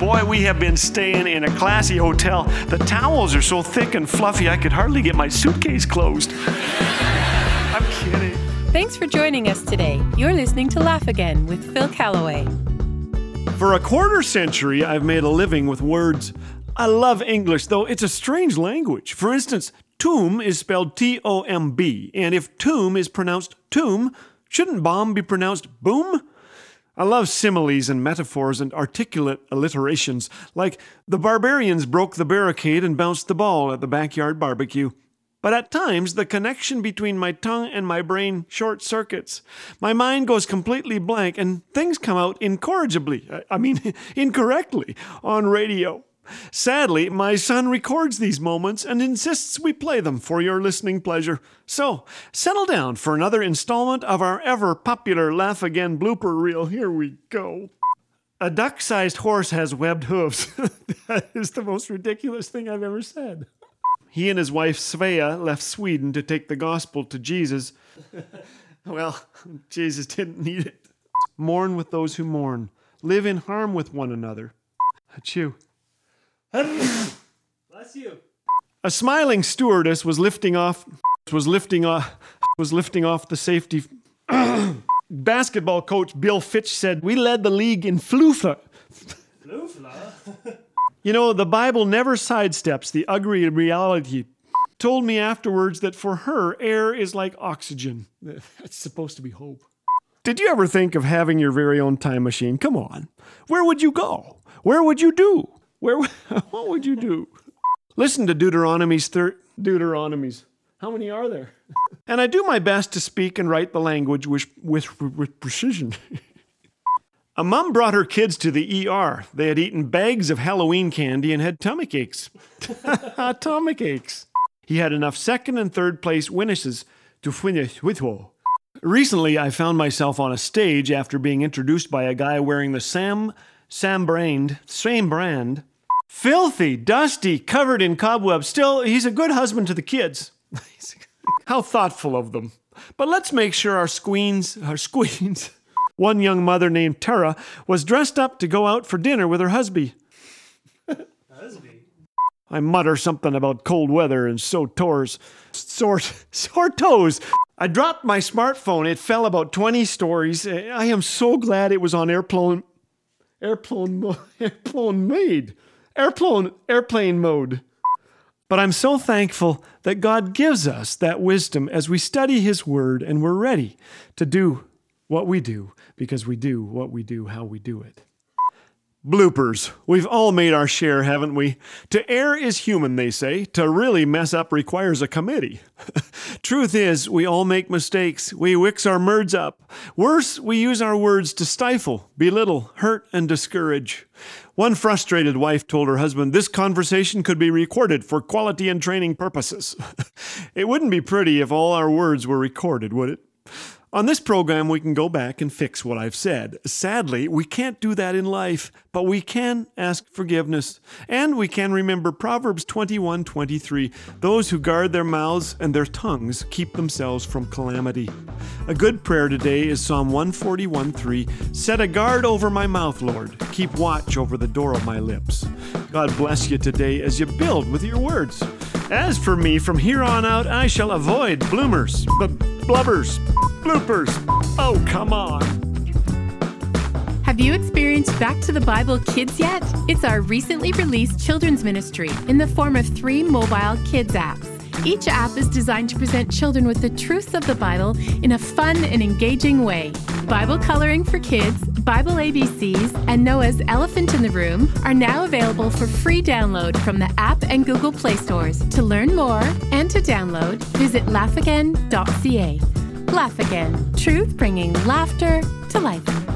Boy, we have been staying in a classy hotel. The towels are so thick and fluffy I could hardly get my suitcase closed. I'm kidding. Thanks for joining us today. You're listening to Laugh Again with Phil Callaway. For a quarter century, I've made a living with words. I love English, though it's a strange language. For instance, tomb is spelled T-O-M-B, and if tomb is pronounced tomb, shouldn't bomb be pronounced boom? I love similes and metaphors and articulate alliterations, like the barbarians broke the barricade and bounced the ball at the backyard barbecue. But at times, the connection between my tongue and my brain short circuits. My mind goes completely blank and things come out incorrigibly, incorrectly on radio. Sadly, my son records these moments and insists we play them for your listening pleasure. So, settle down for another installment of our ever-popular Laugh Again blooper reel. Here we go. A duck-sized horse has webbed hooves. That is the most ridiculous thing I've ever said. He and his wife Svea left Sweden to take the gospel to Jesus. Well, Jesus didn't need it. Mourn with those who mourn. Live in harm with one another. Achoo. Bless you. A smiling stewardess was lifting off the safety. Basketball coach Bill Fitch said, "We led the league in floofla." Floofla? You know, the Bible never sidesteps the ugly reality. Told me afterwards that for her, air is like oxygen. It's supposed to be hope. Did you ever think of having your very own time machine? Come on. Where would you go? Where would you do? What would you do? Listen to Deuteronomies. How many are there? And I do my best to speak and write the language with precision. A mom brought her kids to the ER. They had eaten bags of Halloween candy and had tummy aches. Tummy aches. He had enough second and third place winners to finish with all. Recently, I found myself on a stage after being introduced by a guy wearing the same brand. Filthy, dusty, covered in cobwebs. Still, he's a good husband to the kids. How thoughtful of them. But let's make sure our squeens. One young mother named Tara was dressed up to go out for dinner with her husband. I mutter something about cold weather and sore toes. I dropped my smartphone. It fell about 20 stories. I am so glad it was on airplane mode. But I'm so thankful that God gives us that wisdom as we study His Word and we're ready to do what we do because we do what we do, how we do it. Bloopers. We've all made our share, haven't we? To err is human, they say. To really mess up requires a committee. Truth is, we all make mistakes. We wicks our merds up. Worse, we use our words to stifle, belittle, hurt, and discourage. One frustrated wife told her husband, "This conversation could be recorded for quality and training purposes." It wouldn't be pretty if all our words were recorded, would it? On this program, we can go back and fix what I've said. Sadly, we can't do that in life, but we can ask forgiveness. And we can remember Proverbs 21:23, "Those who guard their mouths and their tongues keep themselves from calamity." A good prayer today is Psalm 141:3, "Set a guard over my mouth, Lord. Keep watch over the door of my lips." God bless you today as you build with your words. As for me, from here on out, I shall avoid blubbers. Bloopers. Oh, come on. Have you experienced Back to the Bible Kids yet? It's our recently released children's ministry in the form of 3 mobile kids apps. Each app is designed to present children with the truths of the Bible in a fun and engaging way. Bible coloring for kids, Bible ABCs, and Noah's Elephant in the Room are now available for free download from the app and Google Play stores. To learn more and to download, visit laughagain.ca. Laugh Again, truth bringing laughter to life.